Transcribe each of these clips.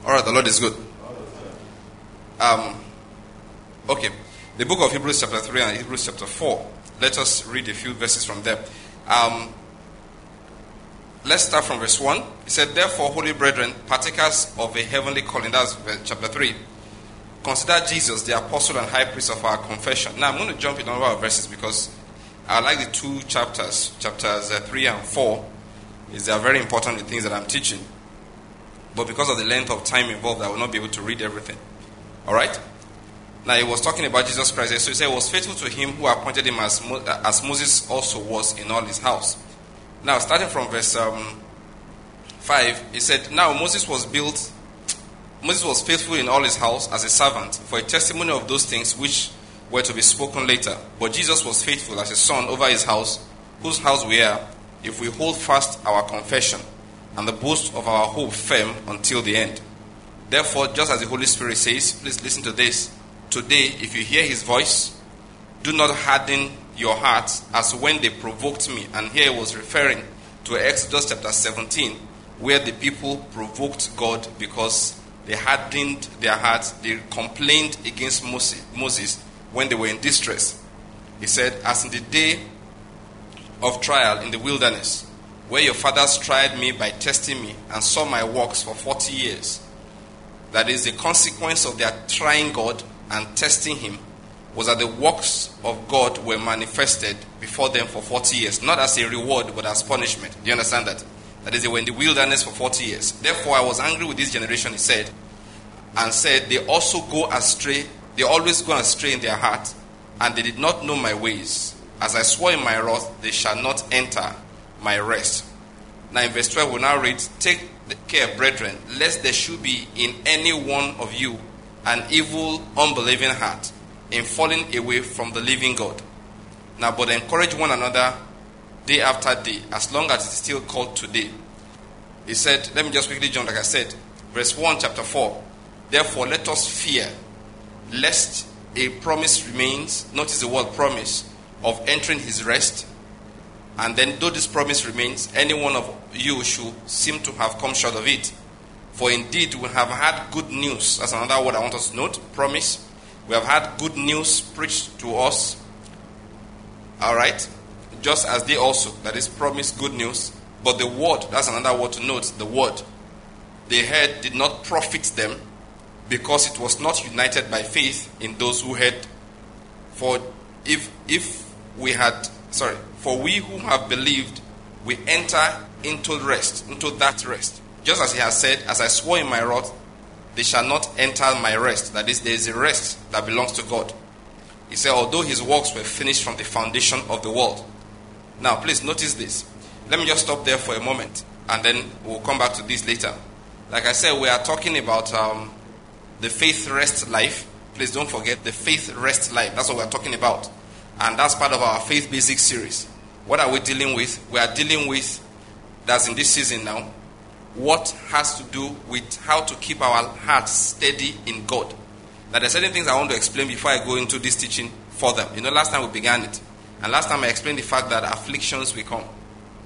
Alright, the Lord is good. Okay. The book of Hebrews chapter 3 and Hebrews chapter 4. Let us read a few verses from there. Let's start from verse 1. It said, therefore, holy brethren, partakers of a heavenly calling. That's chapter 3. Consider Jesus the apostle and high priest of our confession. Now I'm going to jump in on our verses because I like the two chapters 3 and 4. They are very important, the things that I'm teaching. But because of the length of time involved, I will not be able to read everything. Alright? Now he was talking about Jesus Christ. So he said, he was faithful to him who appointed him as Moses also was in all his house. Now starting from verse 5, he said, now Moses was faithful in all his house as a servant for a testimony of those things which were to be spoken later. But Jesus was faithful as a son over his house, whose house we are, if we hold fast our confession and the boast of our hope firm until the end. Therefore, just as the Holy Spirit says, please listen to this. Today, if you hear his voice, do not harden your hearts as when they provoked me. And here he was referring to Exodus chapter 17, where the people provoked God because they hardened their hearts. They complained against Moses when they were in distress. He said, as in the day of trial in the wilderness, where your fathers tried me by testing me and saw my works for 40 years. That is, the consequence of their trying God and testing him was that the works of God were manifested before them for 40 years. Not as a reward, but as punishment. Do you understand that? That is, they were in the wilderness for 40 years. Therefore, I was angry with this generation, he said, and said, they also go astray. They always go astray in their heart, and they did not know my ways. As I swore in my wrath, they shall not enter my rest. Now in verse 12, we'll now read, take care, brethren, lest there should be in any one of you an evil, unbelieving heart, in falling away from the living God. Now, but encourage one another day after day, as long as it is still called today. He said, let me just quickly jump, like I said, verse 1, chapter 4. Therefore, let us fear, lest a promise remains, notice the word promise, of entering his rest. And then, though this promise remains, any one of you should seem to have come short of it. For indeed, we have had good news. That's another word I want us to note, promise. We have had good news preached to us. Alright? Just as they also, that is promised good news. But the word, that's another word to note, the word they heard did not profit them, because it was not united by faith in those who heard. For we who have believed, we enter into that rest. Just as he has said, as I swore in my wrath, they shall not enter my rest. That is, there is a rest that belongs to God. He said, although his works were finished from the foundation of the world. Now, please notice this. Let me just stop there for a moment, and then we'll come back to this later. Like I said, we are talking about the faith rest life. Please don't forget the faith rest life. That's what we're talking about. And that's part of our Faith Basics series. What are we dealing with? We are dealing with, that's in this season now, what has to do with how to keep our hearts steady in God. Now, there are certain things I want to explain before I go into this teaching further. You know, last time we began it. And last time I explained the fact that afflictions will come.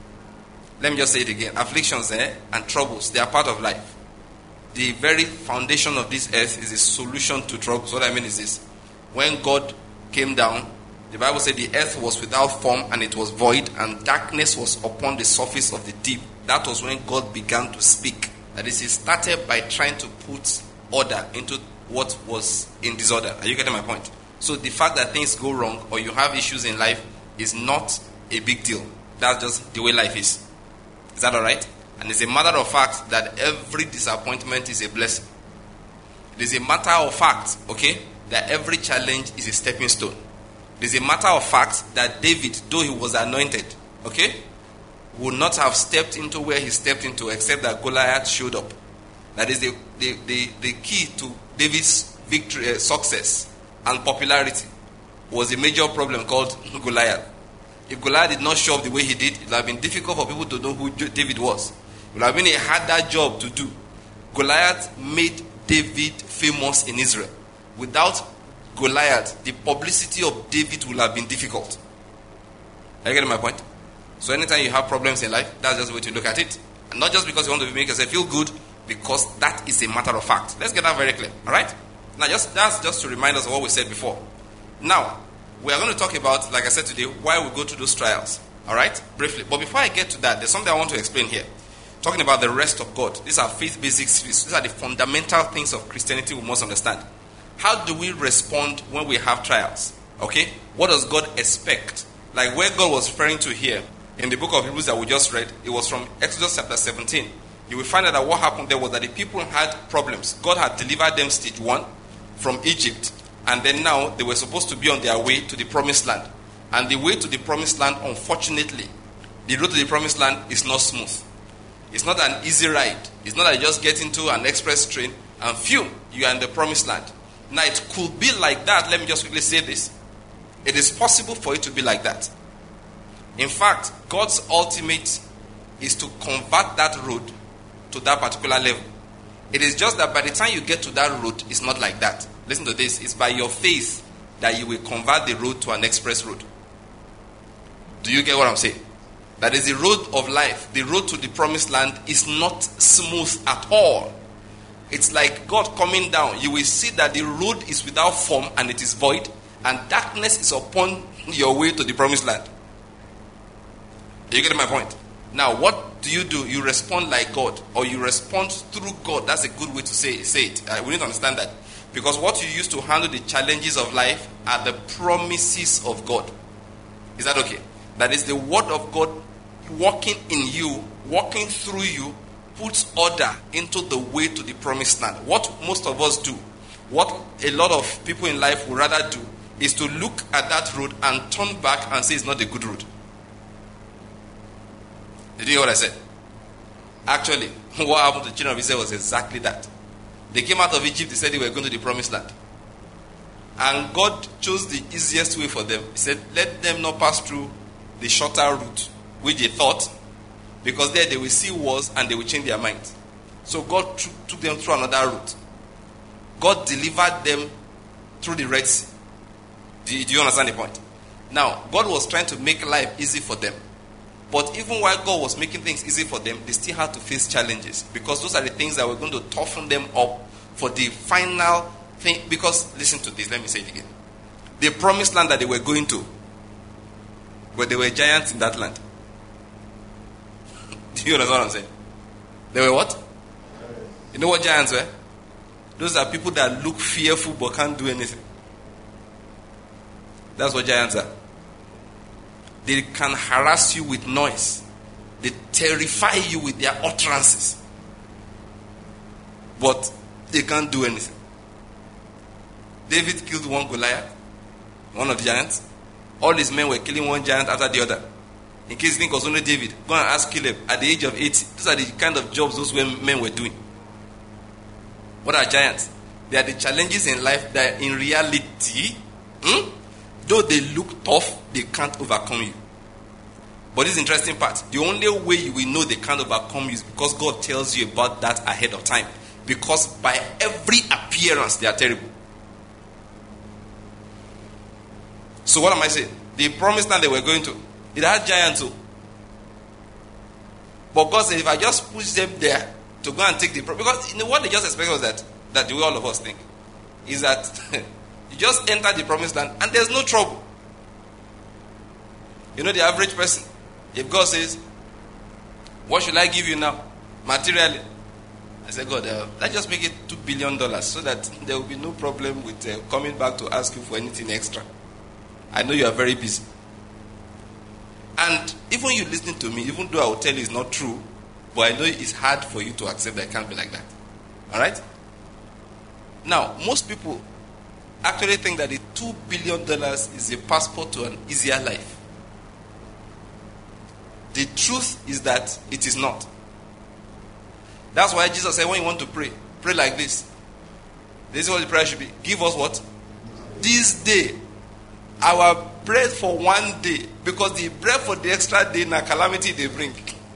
Let me just say it again. Afflictions and troubles, they are part of life. The very foundation of this earth is a solution to troubles. What I mean is this. When God came down, the Bible said the earth was without form and it was void, and darkness was upon the surface of the deep. That was when God began to speak. That is, he started by trying to put order into what was in disorder. Are you getting my point? So the fact that things go wrong or you have issues in life is not a big deal. That's just the way life is. Is that alright? And it's a matter of fact that every disappointment is a blessing. It is a matter of fact, okay, that every challenge is a stepping stone. It is a matter of fact that David, though he was anointed, okay, would not have stepped into where he stepped into except that Goliath showed up. That is the key to David's victory, success and popularity was a major problem called Goliath. If Goliath did not show up the way he did, it would have been difficult for people to know who David was. It would have been a harder job to do. Goliath made David famous in Israel. Without Goliath, the publicity of David would have been difficult. Are you getting my point? So anytime you have problems in life, that's just the way to look at it. And not just because you want to make yourself feel good, because that is a matter of fact. Let's get that very clear. All right? Now, that's just to remind us of what we said before. Now, we are going to talk about, like I said today, why we go through those trials. All right? Briefly. But before I get to that, there's something I want to explain here. Talking about the rest of God. These are faith basics. These are the fundamental things of Christianity we must understand. How do we respond when we have trials? Okay? What does God expect? Like where God was referring to here, in the book of Hebrews that we just read, it was from Exodus chapter 17. You will find out that what happened there was that the people had problems. God had delivered them stage 1 from Egypt. And then now they were supposed to be on their way to the promised land. And the way to the promised land, unfortunately, the road to the promised land is not smooth. It's not an easy ride. It's not that you just get into an express train and phew, you are in the promised land. Now it could be like that. Let me just quickly say this. It is possible for it to be like that. In fact, God's ultimate is to convert that road to that particular level. It is just that by the time you get to that road, it's not like that. Listen to this. It's by your faith that you will convert the road to an express road. Do you get what I'm saying? That is the road of life. The road to the promised land is not smooth at all. It's like God coming down. You will see that the road is without form and it is void, and darkness is upon your way to the promised land. Are you getting my point? Now, what do? You respond like God, or you respond through God. That's a good way to say it. We need to understand that. Because what you use to handle the challenges of life are the promises of God. Is that okay? That is the word of God working in you, working through you, puts order into the way to the promised land. What most of us do, what a lot of people in life would rather do, is to look at that road and turn back and say it's not a good road. Did you hear what I said? Actually, what happened to the children of Israel was exactly that. They came out of Egypt, they said they were going to the promised land. And God chose the easiest way for them. He said, let them not pass through the shorter route, which they thought, because there they will see wars and they will change their minds. So God took them through another route. God delivered them through the Red Sea. Do you understand the point? Now, God was trying to make life easy for them. But even while God was making things easy for them, they still had to face challenges. Because those are the things that were going to toughen them up for the final thing. Because, listen to this, let me say it again. The promised land that they were going to, where there were giants in that land. Do you understand what I'm saying? There were what? You know what giants were? Those are people that look fearful but can't do anything. That's what giants are. They can harass you with noise. They terrify you with their utterances. But they can't do anything. David killed one Goliath, one of the giants. All his men were killing one giant after the other. In case you think it was only David, go and ask Caleb at the age of 80. Those are the kind of jobs those men were doing. What are giants? They are the challenges in life that in reality, though they look tough, they can't overcome you. But this is the interesting part. The only way you will know they can't overcome you is because God tells you about that ahead of time. Because by every appearance, they are terrible. So what am I saying? The promised land they were going to, it had giants too. But God said, if I just push them there to go and take the because what they just expect was that the way all of us think is that you just enter the promised land and there's no trouble. You know the average person, if God says, what should I give you now? Materially. I said, God, let's just make it $2 billion so that there will be no problem with coming back to ask you for anything extra. I know you are very busy. And even you listening to me, even though I will tell you it's not true, but I know it's hard for you to accept that it can't be like that. Alright? Now, most people actually think that the $2 billion is a passport to an easier life. The truth is that it is not. That's why Jesus said when you want to pray, pray like this. This is what the prayer should be. Give us what? This day. Our bread for one day. Because the bread for the extra day na calamity they bring.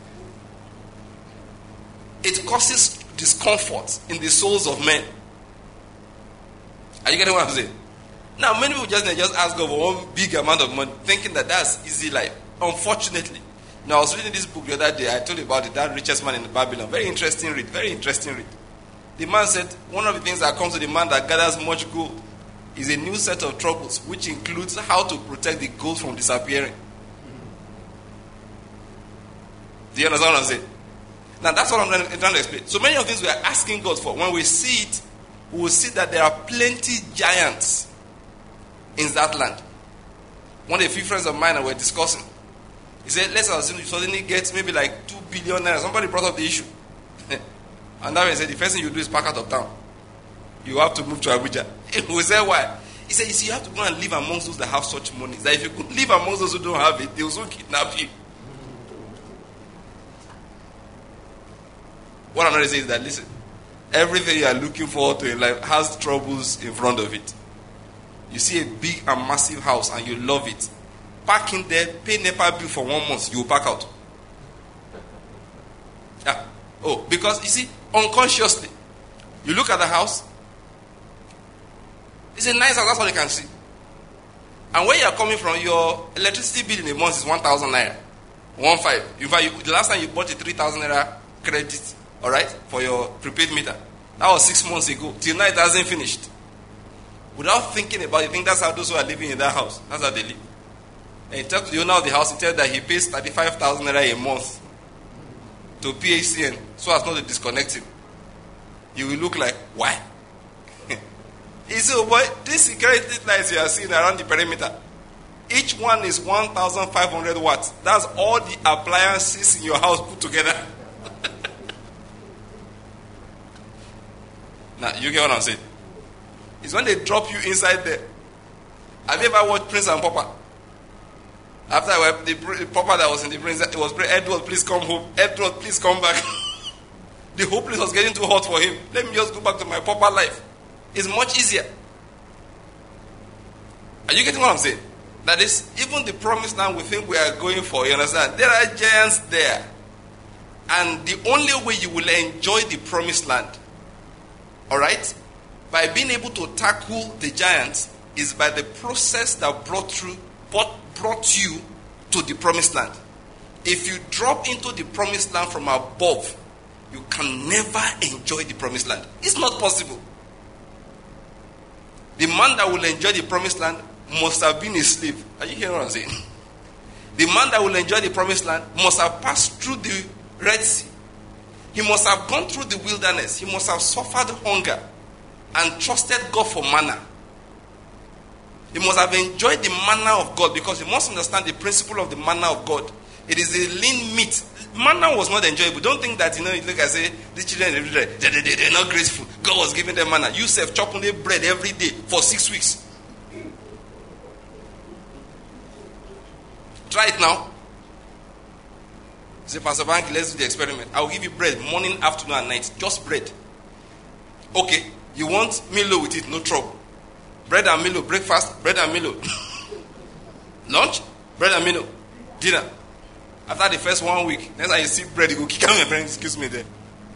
It causes discomfort in the souls of men. Are you getting what I'm saying? Now many people just ask God for one big amount of money, thinking that that's easy life. Unfortunately, Now, I was reading this book the other day. I told you about it, that richest man in Babylon. Very interesting read. Very interesting read. The man said, one of the things that comes to the man that gathers much gold is a new set of troubles, which includes how to protect the gold from disappearing. Do you understand what I'm saying? Now, that's what I'm trying to explain. So many of things we are asking God for, when we see it, we will see that there are plenty giants in that land. One of the few friends of mine and we were discussing, he said, let's assume you suddenly get maybe like 2 billion naira. Somebody brought up the issue. And that way he said, the first thing you do is pack out of town. You have to move to Abuja. We said, why? He said, you see, you have to go and live amongst those that have such money. That if you could live amongst those who don't have it, they will soon kidnap you. What I'm trying to say is that, listen, everything you are looking forward to in life has troubles in front of it. You see a big and massive house and you love it. Park in there, pay NEPA bill for 1 month, you will pack out. Yeah. Oh, because you see, unconsciously, you look at the house, it's a nice house, that's all you can see. And where you are coming from, your electricity bill in a month is 1,000 naira. 1,500. In fact, the last time you bought a 3,000 naira credit, alright, for your prepaid meter, that was 6 months ago. Till now it hasn't finished. Without thinking about it, you think that's how those who are living in that house, that's how they live. And he tells the owner of the house, he tells that he pays 35,000 naira a month to PHCN so as not to disconnect him. You will look like, why? He said, oh boy, these security lights you are seeing around the perimeter, each one is 1,500 watts. That's all the appliances in your house put together. Now, you get what I'm saying? It's when they drop you inside there. Have you ever watched Prince and Pauper? After the pauper that was in the prince, it was Edward, please come home. Edward, please come back. The whole place was getting too hot for him. Let me just go back to my pauper life. It's much easier. Are you getting what I'm saying? That is, even the promised land we think we are going for, you understand? There are giants there. And the only way you will enjoy the promised land, alright, by being able to tackle the giants, is by the process that brought you to the promised land. If you drop into the promised land from above, you can never enjoy the promised land. It's not possible. The man that will enjoy the promised land must have been a slave. Are you hearing what I'm saying? The man that will enjoy the promised land must have passed through the Red Sea. He must have gone through the wilderness. He must have suffered hunger and trusted God for manna. He must have enjoyed the manna of God, because you must understand the principle of the manna of God. It is a lean meat. Manna was not enjoyable. Don't think that, look, I say, these children, they're not grateful. God was giving them manna. You serve chocolate bread every day for 6 weeks. Try it now. Say, Pastor Bank, let's do the experiment. I will give you bread morning, afternoon, and night. Just bread. Okay, you want Milo with it, no trouble. Bread and Milo, breakfast, bread and Milo. Lunch, bread and Milo. Dinner. After the first 1 week, next time you see bread, you go kick out my friend, excuse me there.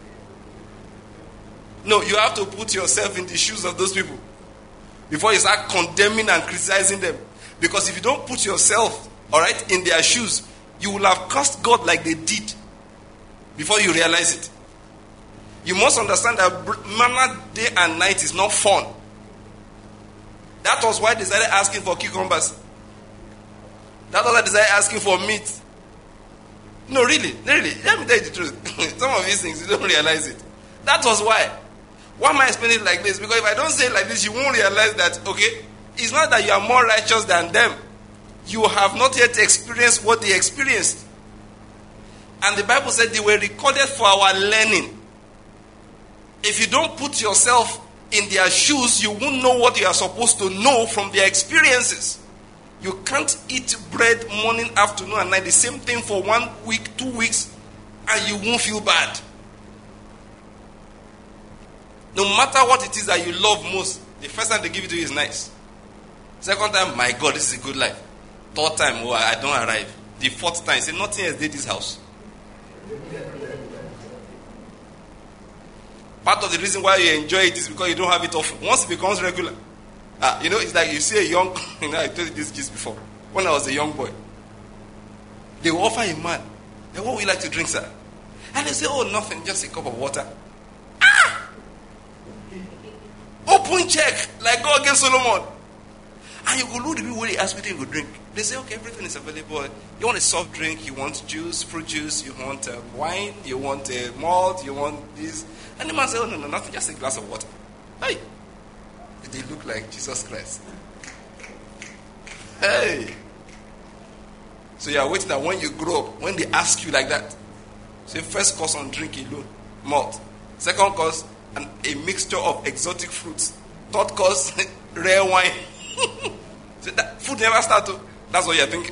No, you have to put yourself in the shoes of those people before you start condemning and criticizing them. Because if you don't put yourself, alright, in their shoes, you will have cursed God like they did before you realize it. You must understand that manna day and night is not fun. That was why they started asking for cucumbers. That was why they started asking for meat. No, really. Let me tell you the truth. Some of these things, you don't realize it. That was why. Why am I explaining it like this? Because if I don't say it like this, you won't realize that, okay, it's not that you are more righteous than them. You have not yet experienced what they experienced. And the Bible said they were recorded for our learning. If you don't put yourself in their shoes, you won't know what you are supposed to know from their experiences. You can't eat bread morning, afternoon, and night, the same thing for 1 week, 2 weeks, and you won't feel bad. No matter what it is that you love most, the first time they give it to you is nice. Second time, my God, this is a good life. Third time, oh, I don't arrive. The fourth time, say, nothing else did this house. Part of the reason why you enjoy it is because you don't have it often. Once it becomes regular, it's like you see a young, I told you this just before. When I was a young boy, they will offer a man Then what would you like to drink, sir? And they say, oh, nothing, just a cup of water. Open check, like God against Solomon. And you go look the people when they ask what you go drink. They say, okay, everything is available. You want a soft drink, you want juice, fruit juice, you want wine, you want malt, you want this. And the man says, oh, no, nothing, just a glass of water. Hey, they look like Jesus Christ. Hey. So you are waiting that when you grow up, when they ask you like that, say first course on drink alone, malt. Second course, a mixture of exotic fruits. Third course, rare wine. So that food never starts to. That's what you're thinking.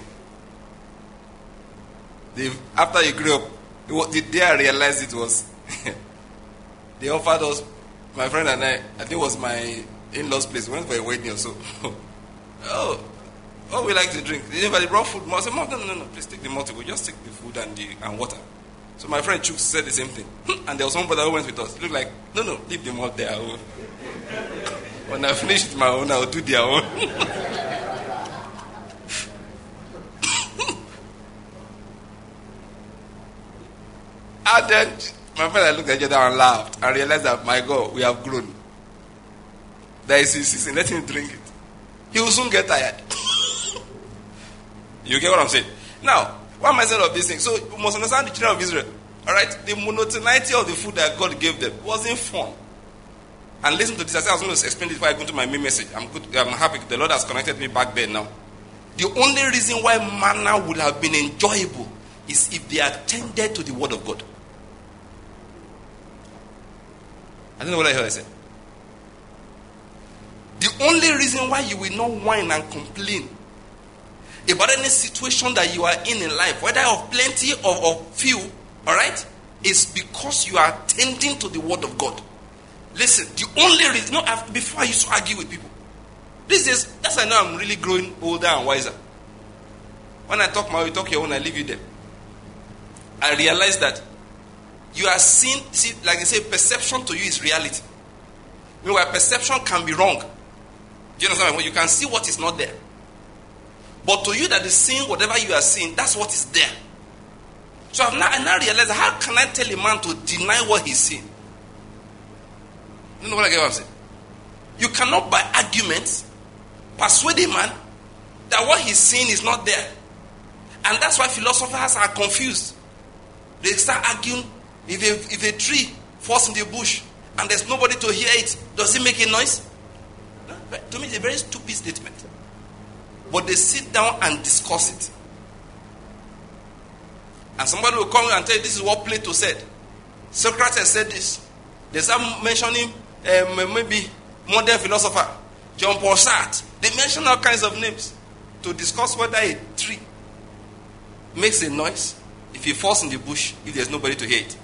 After you grew up, the day I realized it was, they offered us, my friend and I think it was my in-laws' place. We went for a wedding or so. Oh, we like to drink. They brought food. I said, Mom, no, please take the malt. We'll just take the food and water. So my friend Chuk said the same thing. And there was one brother who went with us. He looked like, no, leave them out there. When I finish with my own, I'll do their own. And then my friend, I looked at each other and laughed. I realized that, my God, we have grown. There is a season. Let him drink it. He will soon get tired. You get what I'm saying? Now, what am I saying of these things? So you must understand the children of Israel. Alright? The monotonity of the food that God gave them wasn't fun. And listen to this. I said I was going to explain this before I go into my main message. I'm happy the Lord has connected me back there now. The only reason why manna would have been enjoyable is if they attended to the word of God. I don't know what I said. The only reason why you will not whine and complain about any situation that you are in life, whether of plenty or of few, alright, is because you are attending to the word of God. Listen, the only reason, before I used to argue with people. These days, that's why I know I'm really growing older and wiser. When I talk my way, you talk your own, I leave you there. I realize that you are seeing, like they say, perception to you is reality. Meanwhile, perception can be wrong. Do you understand? When you can see what is not there. But to you that is seeing whatever you are seeing, that's what is there. So I now realize, how can I tell a man to deny what he's seeing? You know what I'm saying? You cannot by arguments persuade a man that what he's seeing is not there. And that's why philosophers are confused. They start arguing, if a tree falls in the bush and there's nobody to hear it, does it make a noise? No, to me, it's a very stupid statement. But they sit down and discuss it. And somebody will come and tell you, this is what Plato said. Socrates said this. They start mentioning maybe modern philosopher, John Paul Sartre. They mention all kinds of names to discuss whether a tree makes a noise if it falls in the bush, if there's nobody to hear it.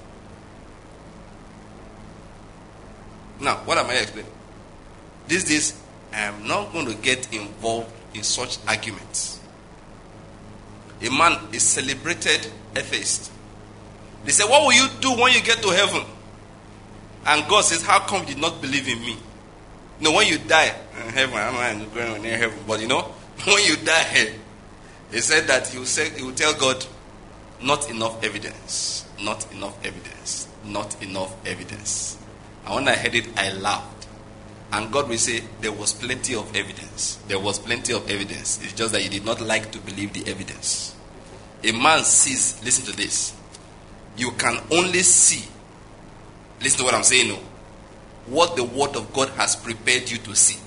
Now, what am I explaining? These days, I am not going to get involved in such arguments. A man is celebrated atheist. They say, what will you do when you get to heaven? And God says, how come you did not believe in me? No, when you die in heaven, I'm not going near heaven, but when you die, he said that he will tell God, not enough evidence, not enough evidence, not enough evidence. And when I heard it, I laughed. And God will say, there was plenty of evidence. There was plenty of evidence. It's just that you did not like to believe the evidence. A man sees, listen to this. You can only see, listen to what I'm saying now, what the word of God has prepared you to see.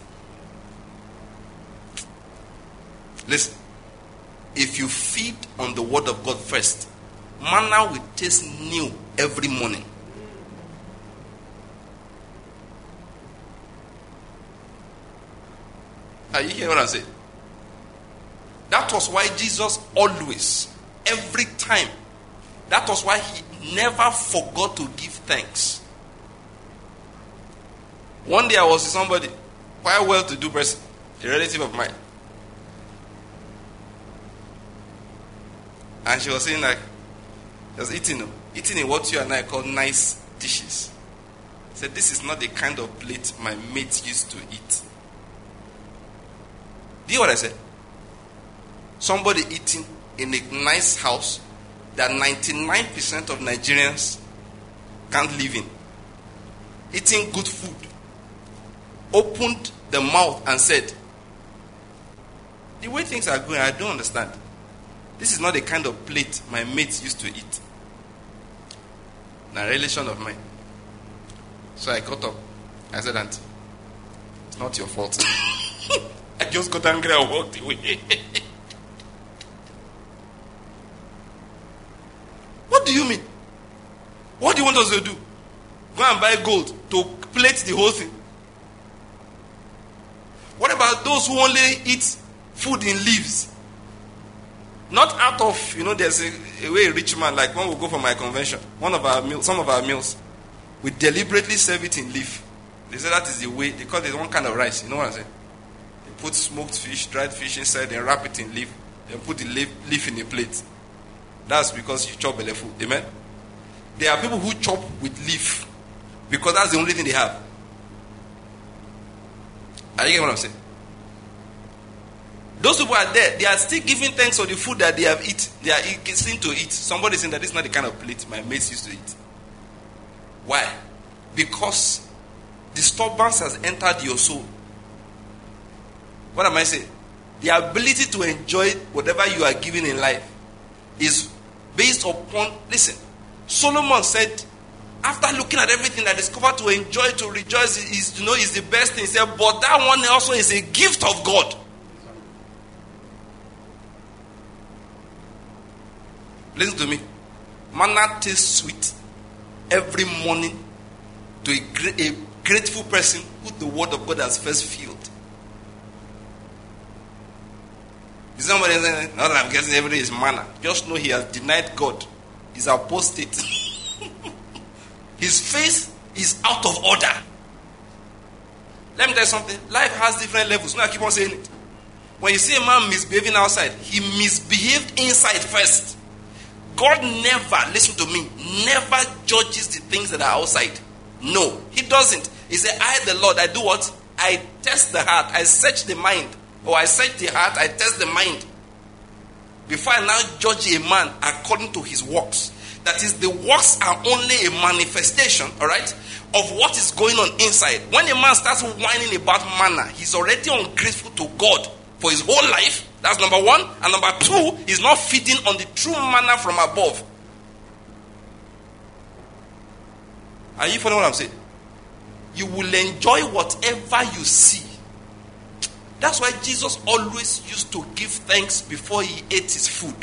Listen. If you feed on the word of God first, manna will taste new every morning. Are you hearing what I'm saying? That was why Jesus always, every time, that was why he never forgot to give thanks. One day I was with somebody, quite a well-to-do person, a relative of mine. And she was saying like, she was eating in what you and I call nice dishes. She said, this is not the kind of plate my mates used to eat. Do you know what I said? Somebody eating in a nice house that 99% of Nigerians can't live in. Eating good food. Opened the mouth and said, the way things are going, I don't understand. This is not the kind of plate my mates used to eat. A relation of mine. So I got up. I said, Auntie, it's not your fault. I just got angry and walked away. What do you mean? What do you want us to do? Go and buy gold to plate the whole thing? What about those who only eat food in leaves? Not out of, there's a way a rich man, like when we go for my convention, some of our meals, we deliberately serve it in leaf. They say that is the way, because there's one kind of rice, you know what I'm saying? They put smoked fish, dried fish inside, then wrap it in leaf, then put the leaf in a plate. That's because you chop belly food, amen? There are people who chop with leaf, because that's the only thing they have. Are you getting what I'm saying? Those people are there. They are still giving thanks for the food that they have eaten. They are seem to eat. Somebody saying that this is not the kind of plate my mates used to eat. Why? Because disturbance has entered your soul. What am I saying? The ability to enjoy whatever you are given in life is based upon, listen, Solomon said, after looking at everything, I discovered to enjoy, to rejoice is the best thing. He said, but that one also is a gift of God. Listen to me. Manna tastes sweet every morning to a grateful person who the word of God has first filled. Is somebody saying, all I'm getting every day is manna? Just know he has denied God. He's apostate. His face is out of order. Let me tell you something. Life has different levels. No, I keep on saying it. When you see a man misbehaving outside, he misbehaved inside first. God never, listen to me, never judges the things that are outside. No, he doesn't. He said, I, the Lord, I do what? I test the heart. I search the mind. Or I search the heart, I test the mind. Before I now judge a man according to his works. That is, the works are only a manifestation, all right, of what is going on inside. When a man starts whining about manna, he's already ungrateful to God for his whole life. That's number one. And number two, he's not feeding on the true manna from above. Are you following what I'm saying? You will enjoy whatever you see. That's why Jesus always used to give thanks before he ate his food.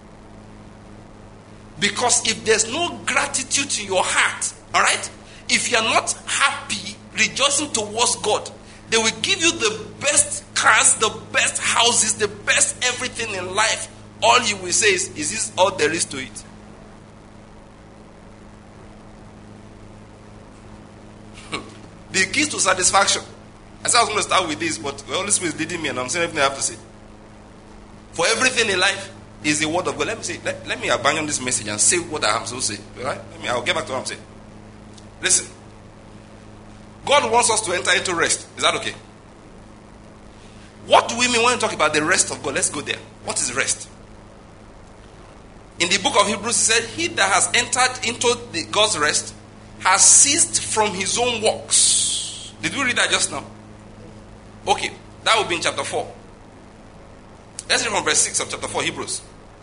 Because if there's no gratitude in your heart, all right, if you're not happy, rejoicing towards God, they will give you the best cars, the best houses, the best everything in life. All you will say is this all there is to it? The keys to satisfaction. I said I was going to start with this, but the Holy Spirit is leading me and I'm saying everything I have to say. For everything in life is the word of God. Let me abandon this message and say what I am supposed to say. All right? I'll get back to what I'm saying. Listen. God wants us to enter into rest. Is that okay? What do we mean when we talk about the rest of God? Let's go there. What is rest? In the book of Hebrews, it said, he that has entered into God's rest has ceased from his own works. Did we read that just now? Okay, that will be in chapter 4. Let's read from verse 6 of chapter 4, Hebrews.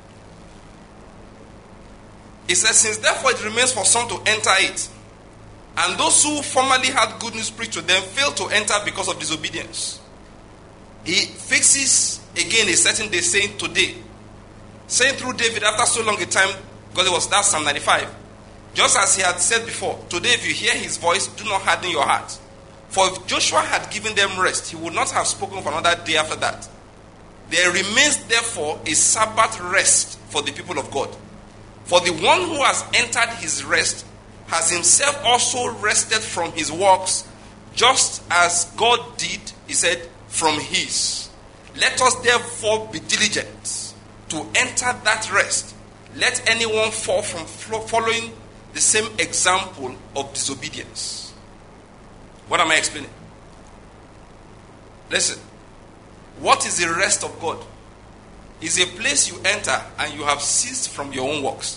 It says, since therefore it remains for some to enter it, and those who formerly had good news preached to them failed to enter because of disobedience. He fixes again a certain day, saying today, saying through David after so long a time, because that's Psalm 95. Just as he had said before, today if you hear his voice, do not harden your heart. For if Joshua had given them rest, he would not have spoken for another day after that. There remains therefore a Sabbath rest for the people of God. For the one who has entered his rest has himself also rested from his works, just as God did, he said, from his. Let us therefore be diligent to enter that rest. Let anyone fall from following the same example of disobedience. What am I explaining? Listen. What is the rest of God? is a place you enter and you have ceased from your own works.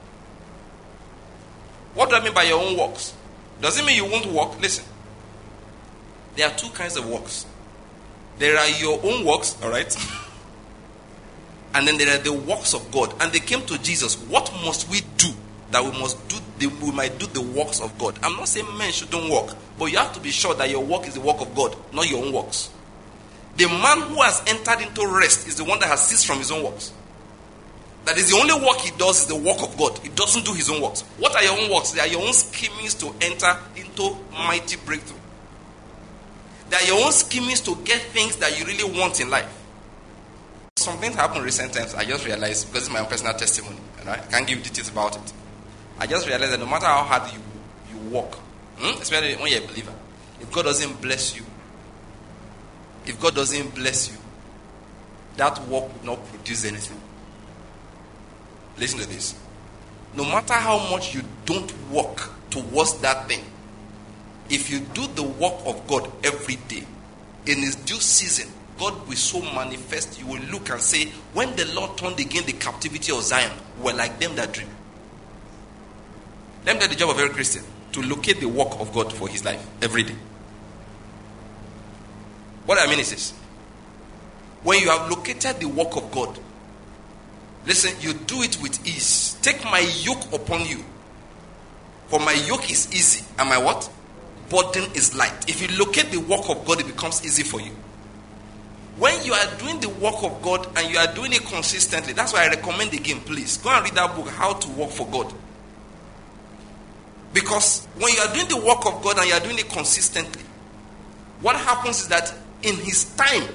What do I mean by your own works? Does it mean you won't work? Listen. There are two kinds of works. There are your own works, all right? And then there are the works of God. And they came to Jesus. What must we do that we might do the works of God? I'm not saying men shouldn't work, but you have to be sure that your work is the work of God, not your own works. The man who has entered into rest is the one that has ceased from his own works. That is the only work he does is the work of God. He doesn't do his own works. What are your own works? They are your own schemings to enter into mighty breakthrough. They are your own schemings to get things that you really want in life. Some things happened recent times. I just realized, because it's my own personal testimony, right? I can't give details about it. I just realized that no matter how hard you work, especially when you're a believer, if God doesn't bless you, that work will not produce anything. Listen to this. No matter how much you don't work towards that thing, if you do the work of God every day, in His due season, God will so manifest, you will look and say, when the Lord turned again the captivity of Zion, we're like them that dream. Let me tell you the job of every Christian, to locate the work of God for his life every day. What I mean is this. When you have located the work of God, listen, you do it with ease. Take my yoke upon you. For my yoke is easy, and my what? Burden is light. If you locate the work of God, it becomes easy for you. When you are doing the work of God and you are doing it consistently, that's why I recommend again, please, go and read that book, How to Work for God. Because when you are doing the work of God and you are doing it consistently, what happens is that in His time,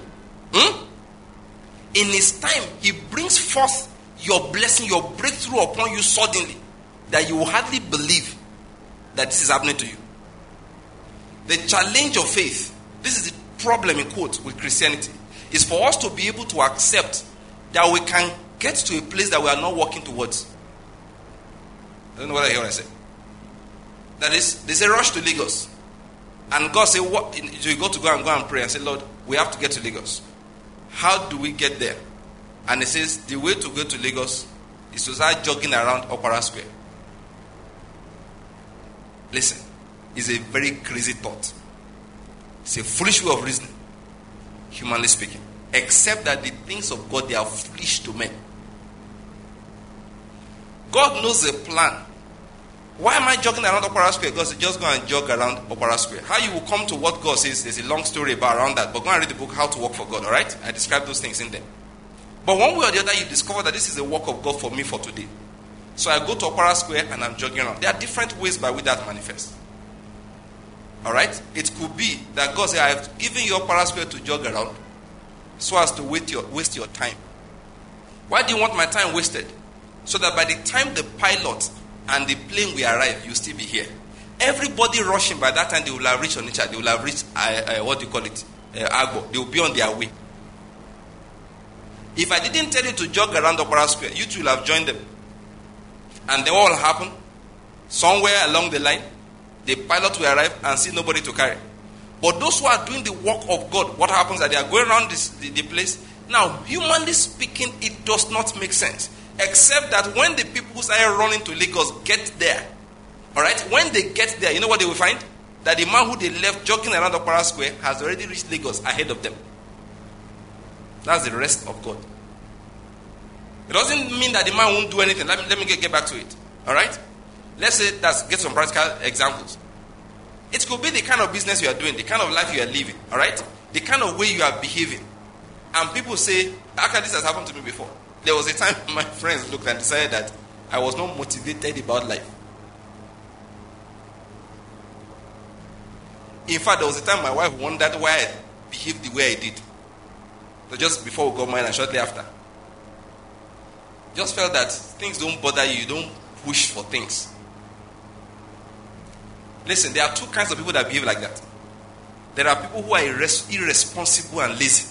He brings forth your blessing, your breakthrough upon you suddenly, that you will hardly believe that this is happening to you. The challenge of faith, this is the problem in quotes with Christianity, is for us to be able to accept that we can get to a place that we are not working towards. I don't know what I hear when I say. That is, they say rush to Lagos. And God say, what? So you go and pray and say, Lord, we have to get to Lagos. How do we get there? And it says, the way to go to Lagos is to start jogging around Opera Square. Listen, it's a very crazy thought. It's a foolish way of reasoning, humanly speaking. Except that the things of God, they are foolish to men. God knows the plan. Why am I jogging around Opera Square? God said, just go and jog around Opera Square. How you will come to what God says, there's a long story around that. But go and read the book, How to Work for God, alright? I describe those things in there. But one way or the other, you discover that this is the work of God for me for today. So I go to Opera Square and I'm jogging around. There are different ways by which that manifests. Alright? It could be that God said, I have given you Opera Square to jog around so as to waste your time. Why do you want my time wasted? So that by the time the pilot and the plane will arrive, you'll still be here. Everybody rushing, by that time they will have reached Onitsha. They will have reached, Agbo. They will be on their way. If I didn't tell you to jog around Opera Square, you two will have joined them. And then what will happen? Somewhere along the line, the pilot will arrive and see nobody to carry. But those who are doing the work of God, what happens is that they are going around the place. Now, humanly speaking, it does not make sense. Except that when the people who started running to Lagos get there, alright, when they get there, you know what they will find? That the man who they left jogging around Opera Square has already reached Lagos ahead of them. That's the rest of God. It doesn't mean that the man won't do anything. Let me get back to it. Alright? Let's say, get some practical examples. It could be the kind of business you are doing, the kind of life you are living, alright? The kind of way you are behaving. And people say, actually this has happened to me before. There was a time my friends looked and decided that I was not motivated about life. In fact, there was a time my wife wondered why I behaved the way I did. So just before we got married and shortly after. Just felt that things don't bother you. You don't push for things. Listen, there are two kinds of people that behave like that. There are people who are irresponsible and lazy.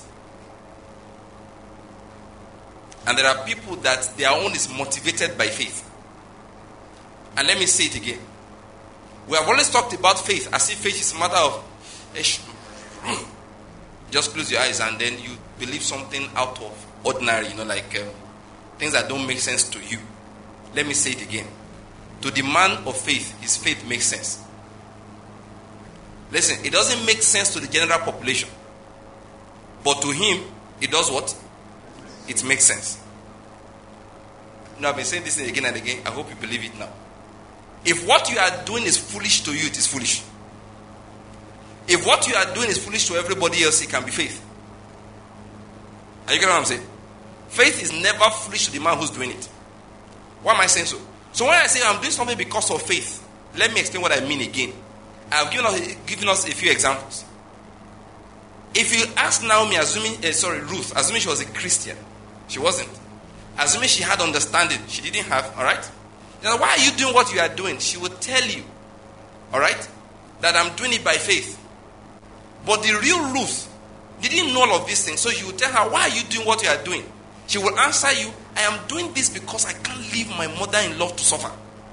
And there are people that their own is motivated by faith. And let me say it again. We have always talked about faith as if faith is a matter of just close your eyes and then you believe something out of ordinary, like things that don't make sense to you. Let me say it again. To the man of faith, his faith makes sense. Listen, it doesn't make sense to the general population. But to him, it does what? It makes sense. I've been saying this again and again. I hope you believe it now. If what you are doing is foolish to you, it is foolish. If what you are doing is foolish to everybody else, it can be faith. Are you getting what I'm saying? Faith is never foolish to the man who's doing it. Why am I saying so? So when I say I'm doing something because of faith, let me explain what I mean again. I've given us a few examples. If you ask Naomi, Ruth, assuming she was a Christian, she wasn't. Assuming she had understanding, she didn't have, all right? Now, why are you doing what you are doing? She will tell you, all right, that I'm doing it by faith. But the real Ruth didn't know all of these things. So you will tell her, why are you doing what you are doing? She will answer you, I am doing this because I can't leave my mother-in-law to suffer.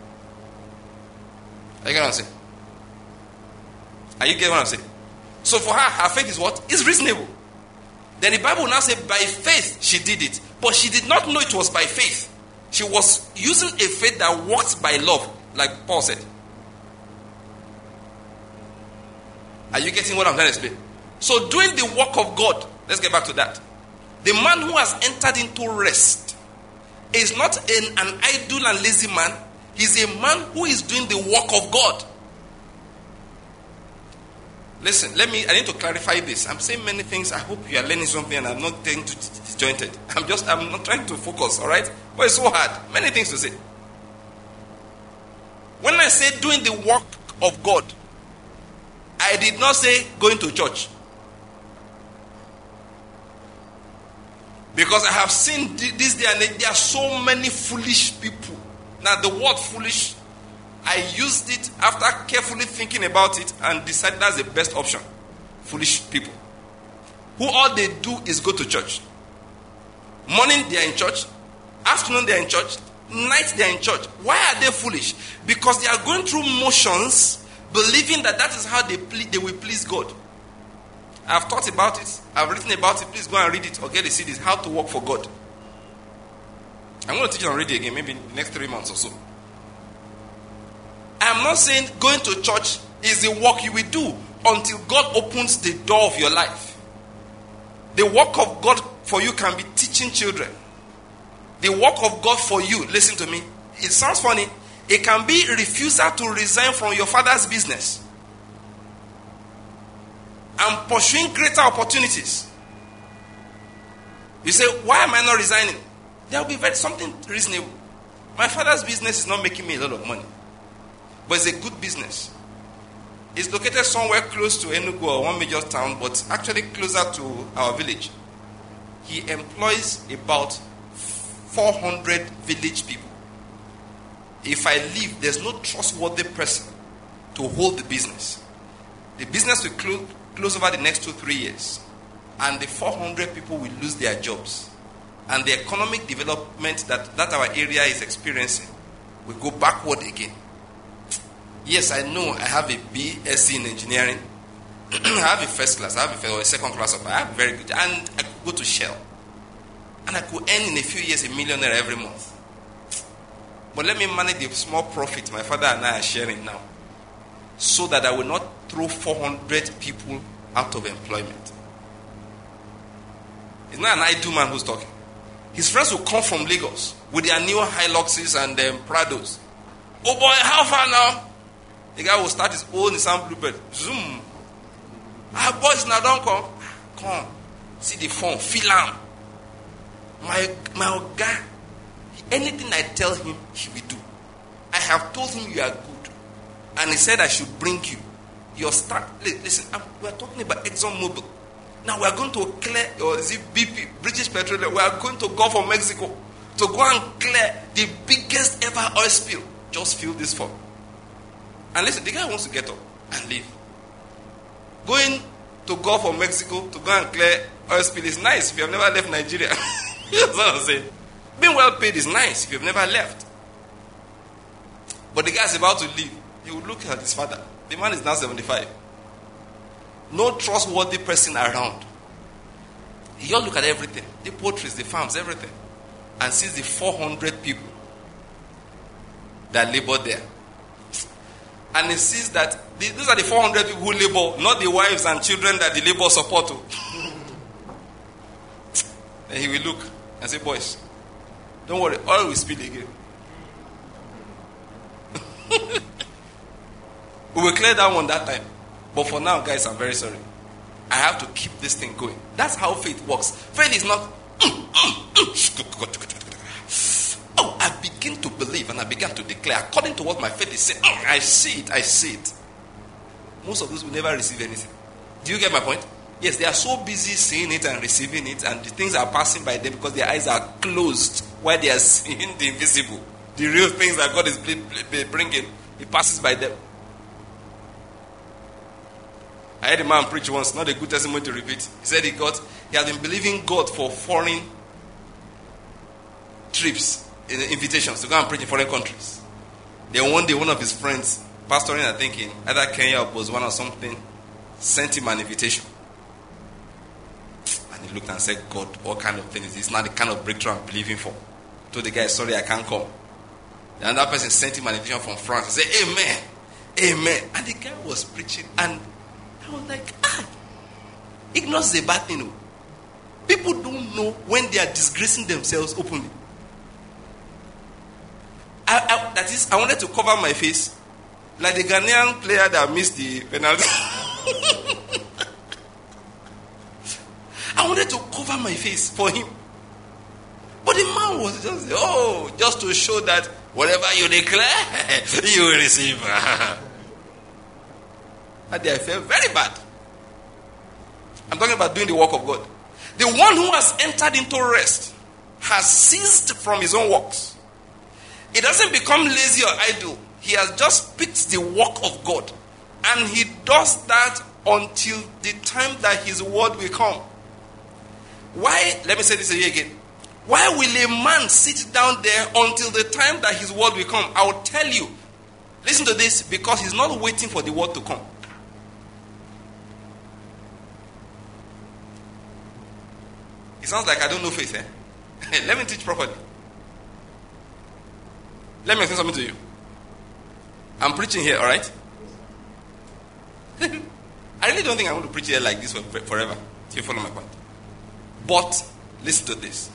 Are you getting what I'm saying? Are you getting what I'm saying? So for her faith is what? It's reasonable. Then the Bible now says, by faith she did it. But she did not know it was by faith. She was using a faith that works by love, like Paul said. Are you getting what I'm trying to explain? So doing the work of God, let's get back to that. The man who has entered into rest is not an idle and lazy man. He's a man who is doing the work of God. Listen, I need to clarify this. I'm saying many things. I hope you are learning something and I'm not getting disjointed. I'm not trying to focus, all right? But it's so hard. Many things to say. When I say doing the work of God, I did not say going to church. Because I have seen this day and there are so many foolish people. Now the word foolish, I used it after carefully thinking about it and decided that's the best option. Foolish people. Who all they do is go to church. Morning they are in church. Afternoon they are in church. Night they are in church. Why are they foolish? Because they are going through motions, believing that is how they will please God. I've thought about it. I've written about it. Please go and read it or get the CDs. How to work for God. I'm going to teach you and read it again. Maybe in the next 3 months or so. I'm not saying going to church is the work you will do until God opens the door of your life. The work of God for you can be teaching children. The work of God for you, listen to me. It sounds funny. It can be refusal to resign from your father's business and pursuing greater opportunities. You say, why am I not resigning? There will be something reasonable. My father's business is not making me a lot of money, but it's a good business. It's located somewhere close to Enugu or one major town, but actually closer to our village. He employs about 400 village people. If I leave, there's no trustworthy person to hold the business. The business will close over the next 2-3 years, and the 400 people will lose their jobs, and the economic development that our area is experiencing will go backward again. Yes, I know I have a BSc in engineering. I have a first class, I have a second class of, I have very good, and I could go to Shell, and I could earn in a few years $1 million every month. But let me manage the small profit my father and I are sharing now, so that I will not throw 400 people out of employment. It's not an idle man who's talking. His friends will come from Lagos with their new Hiluxes and Prados. Oh boy, how far now? The guy will start his own Nissan Bluebird. Zoom. Our boys now don't come. Come. See the phone. Feel him. My guy. Anything I tell him, he will do. I have told him you are good. And he said I should bring you. Your start. Listen, we are talking about ExxonMobil. Now we are going to clear, or is it BP, British Petroleum. We are going to Gulf of Mexico to go and clear the biggest ever oil spill. Just fill this form. And listen, the guy wants to get up and leave. Going to Gulf of Mexico to go and clear oil spill is nice if you have never left Nigeria. That's what I'm saying. Being well paid is nice if you've never left. But the guy is about to leave. He will look at his father. The man is now 75. No trustworthy person around. He just look at everything, the poultries, the farms, everything, and sees the 400 people that labor there. And he sees that these are the 400 people who labor, not the wives and children that the labor support. Then he will look and say, boys, don't worry, oil will spill again. We will clear that one that time. But for now, guys, I'm very sorry. I have to keep this thing going. That's how faith works. Faith is not, oh, I begin to believe and I began to declare according to what my faith is saying. I see it. Most of those will never receive anything. Do you get my point? Yes, they are so busy seeing it and receiving it, and the things are passing by them because their eyes are closed while they are seeing the invisible. The real things that God is bringing, it passes by them. I heard a man preach once, not a good testimony to repeat. He said he had been believing God for foreign trips, invitations to go and preach in foreign countries. Then one day, one of his friends, pastoring, I think in either Kenya or Botswana or something, sent him an invitation. And he looked and said, God, what kind of thing is this? It's not the kind of breakthrough I'm believing for. Told the guy, sorry, I can't come. The other person sent him an invitation from France. He said, amen, amen. And the guy was preaching, and I was like, ignorance is a bad thing. People don't know when they are disgracing themselves openly. That is, I wanted to cover my face like the Ghanaian player that missed the penalty. I wanted to cover my face for him. But the man was just to show that whatever you declare, you will receive. And I felt very bad. I'm talking about doing the work of God. The one who has entered into rest has ceased from his own works. He doesn't become lazy or idle. He has just picked the work of God. And he does that until the time that his word will come. Why? Let me say this again. Why will a man sit down there until the time that his word will come? I will tell you. Listen to this, because he's not waiting for the word to come. It sounds like I don't know faith, eh? Let me teach properly. Let me explain something to you. I'm preaching here, alright? I really don't think I want to preach here like this forever. Do you follow my point? But, listen to this.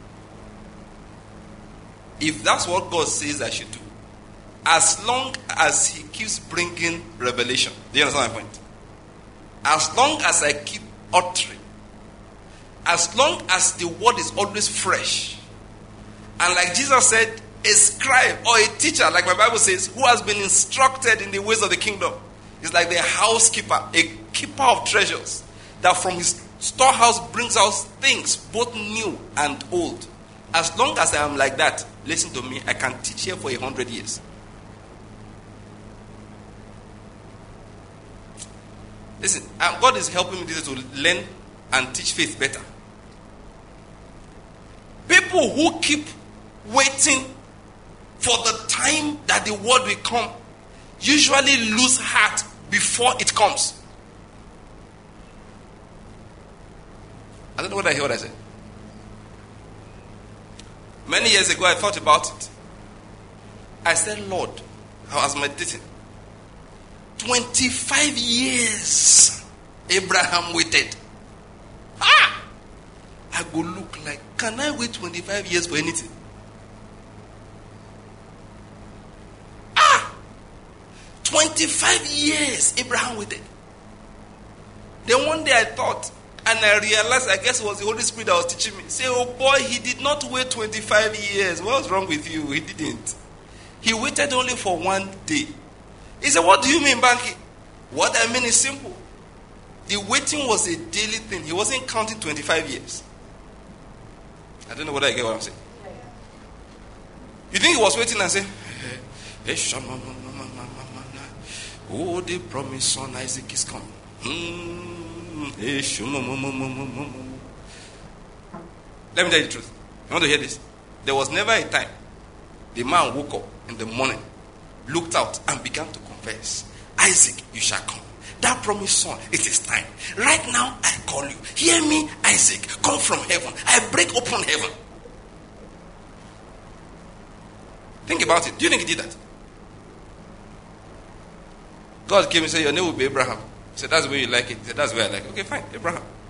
If that's what God says I should do, as long as he keeps bringing revelation, do you understand my point? As long as I keep uttering, as long as the word is always fresh, and like Jesus said, a scribe or a teacher, like my Bible says, who has been instructed in the ways of the kingdom, is like the housekeeper, a keeper of treasures, that from his storehouse brings out things both new and old. As long as I am like that, listen to me, I can teach here for 100 years. Listen, God is helping me to learn and teach faith better. People who keep waiting for the time that the word will come usually lose heart before it comes. I don't know what I hear what I said. Many years ago I thought about it. I said, Lord, I was meditating. 25 years Abraham waited. I go look like, can I wait 25 years for anything? 25 years Abraham waited. Then one day I thought, and I realized, I guess it was the Holy Spirit that was teaching me. Say, oh boy, he did not wait 25 years. What's wrong with you? He didn't. He waited only for one day. He said, what do you mean, Banky? What I mean is simple. The waiting was a daily thing. He wasn't counting 25 years. I don't know whether I get what I'm saying. You think he was waiting and saying, oh, the promised son Isaac is coming. Let me tell you the truth. You want to hear this? There was never a time the man woke up in the morning, looked out, and began to confess, Isaac, you shall come. that promised son. It is time. Right now, I call you. Hear me, Isaac. Come from heaven. I break open heaven. Think about it. Do you think he did that? God came and said, your name will be Abraham. He said, that's the way you like it. He said, that's the way I like it. Okay, fine, Abraham.